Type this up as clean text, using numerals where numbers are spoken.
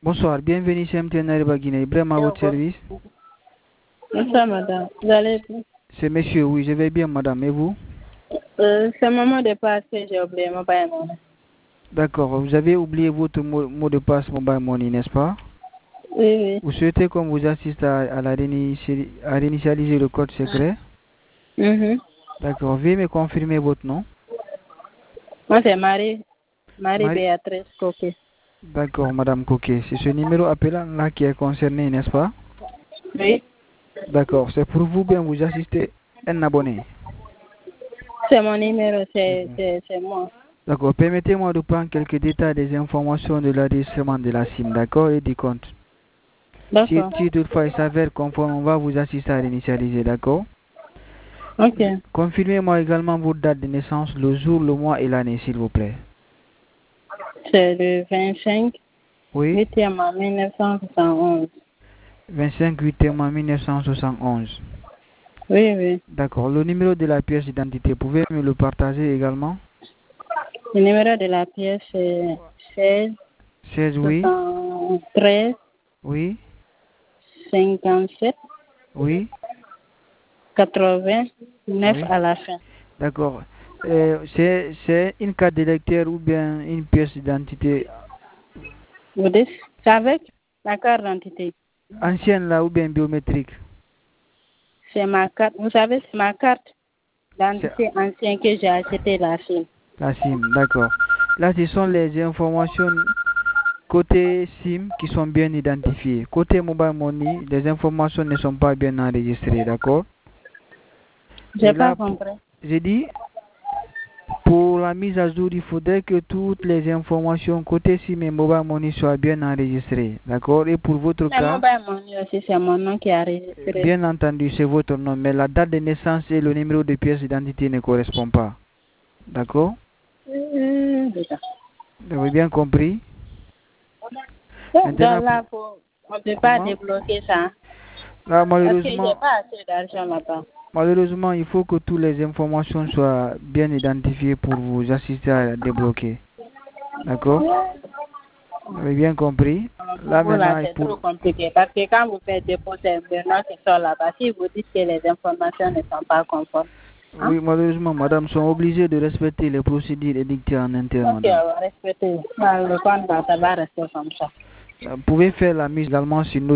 Bonsoir, bienvenue chez MTN Ariba Guinée. Vraiment à votre service. Bonsoir, madame. Vous allez bien? C'est monsieur, oui, je vais bien, madame. Et vous? C'est le moment de passer, j'ai oublié mon mobile money. D'accord, vous avez oublié votre mot de passe mobile money, n'est-ce pas? Oui, oui. Vous souhaitez qu'on vous assiste à réinitialiser le code secret? D'accord, veuillez me confirmer votre nom. Moi, c'est Marie Béatrice Coquet. D'accord, madame Coquet. C'est ce numéro appelant là qui est concerné, n'est-ce pas? Oui. D'accord, c'est pour vous bien vous assister un abonné. C'est mon numéro, c'est moi. D'accord, permettez-moi de prendre quelques détails des informations de l'enregistrement de la SIM, d'accord, et du compte. D'accord. Si toutefois il s'avère conforme, on va vous assister à réinitialiser, d'accord? Ok. Confirmez-moi également votre date de naissance, le jour, le mois et l'année, s'il vous plaît. C'est le 25 Oui. 8e en 1971. 25 8e 1971. Oui, oui. D'accord. Le numéro de la pièce d'identité, pouvez me le partager également? Le numéro de la pièce est 16 16, oui. 73 Oui. 57 Oui. 89 Oui. à la fin. D'accord. C'est une carte d'électeur ou bien une pièce d'identité Vous dites, c'est avec la carte d'identité. ancienne là ou bien biométrique? C'est ma carte. Vous savez, c'est ma carte d'identité ancienne que j'ai achetée la SIM. La SIM, d'accord. Là, ce sont les informations côté SIM qui sont bien identifiées. Côté mobile money, les informations ne sont pas bien enregistrées, d'accord? J'ai pas compris. J'ai dit, pour la mise à jour, il faudrait que toutes les informations côté SIM et mobile money soient bien enregistrées, d'accord? Et pour votre Mais cas, mobile money aussi, c'est mon nom qui est enregistré. bien entendu, c'est votre nom, mais la date de naissance et le numéro de pièce d'identité ne correspondent pas, d'accord? Vous avez bien compris? Maintenant, là, on ne peut pas débloquer ça. Là, Parce que j'ai pas assez d'argent là-bas. Malheureusement, il faut que toutes les informations soient bien identifiées pour vous assister à débloquer. D'accord? Vous avez bien compris? Là, maintenant, c'est trop compliqué. Parce que quand vous faites déposer maintenant qui sont là-bas, si vous dites que les informations ne sont pas conformes. Oui, malheureusement, madame, sont obligées de respecter les procédures édictées en interne, madame. Ok, on va respecter. Le compte va rester comme ça. Vous pouvez faire la mise également sur notre